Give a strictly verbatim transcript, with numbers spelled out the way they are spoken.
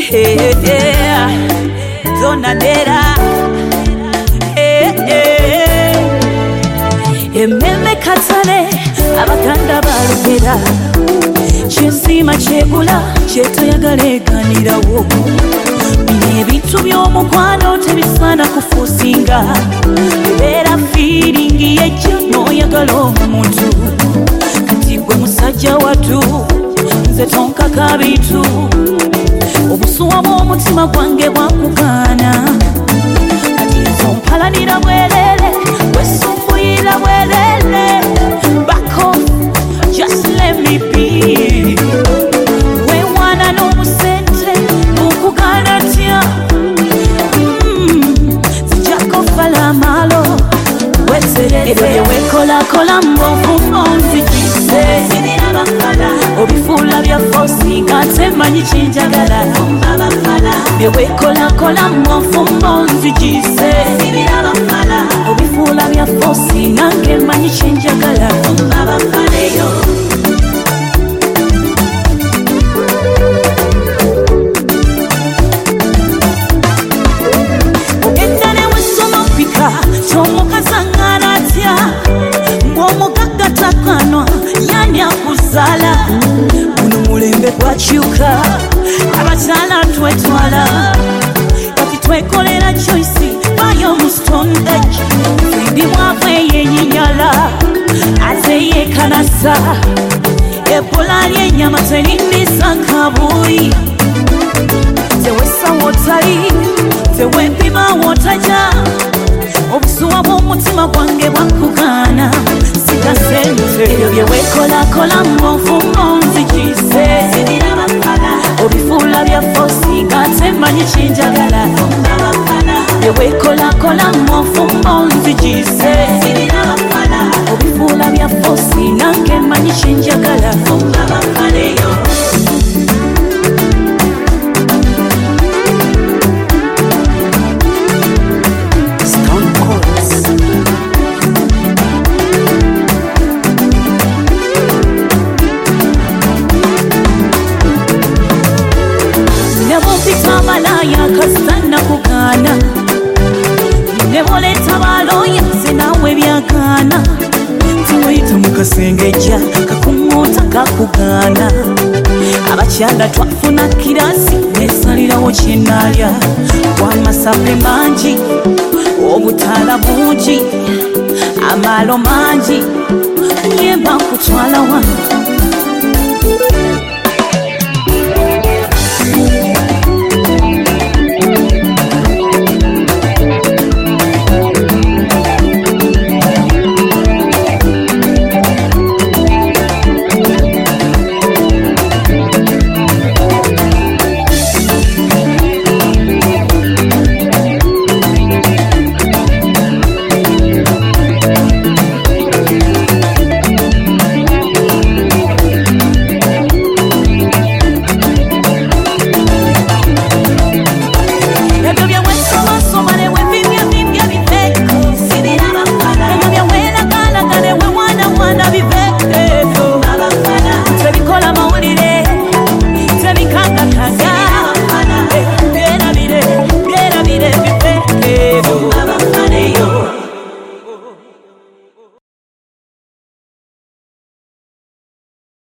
Hey, yeah. Donadera. Hey, hey. Ememe katale abakanda balugera kyensima kyegula kyetoyagaleganirawo ebintu by'omukwano tebisaana kufuusinga beera fiiringi yekyo n'oyagala omuntu kati gwe musajja wattu nze tonkaka bintu obusuwa bw'omutima gwange bwakugaana kati nze ompalanira bwerere wesumbuyira bwerere back off, just let me be wewana n'omusente n'okugaana tya zijakofala malo wesereze ebyo byewekolakola mbovumbo nzikise obifuula bya fosi nga temanyi kyenjagala byewekolakola mbovumbo nzikise obifuula bya fosi nange manyi kyenjagala ogenda newesomopika kyomukazangana atya ng'omugaggatakano yani akuzaala guno mulembe gwakyuka abakyala twetwala kati twekolera choice bayo mu stone age ndi mwavu eyenyinyala ate yekanasa ebola ly'ennyama terindisa kabuyi tewesa wotali tewempima wotajja obusuwa bw'omutima gwange bwakugaana sikasente ebyo byewekolakola mbovumbo nzikise obifuula bya fosi nga temanyi kyenjagala byewekolakola mbovumbo nzikise obifuula bya fosi nange manyi kyenjagala malaya kasana kugaana neboleta baloya zinawe byagaana tiwita mukasengejja kakungota kakugaana abakyala twafuna kirasi nesalirawo kyenalya wamasape mangi obutala bungi amalo mangi yemba kutwala wano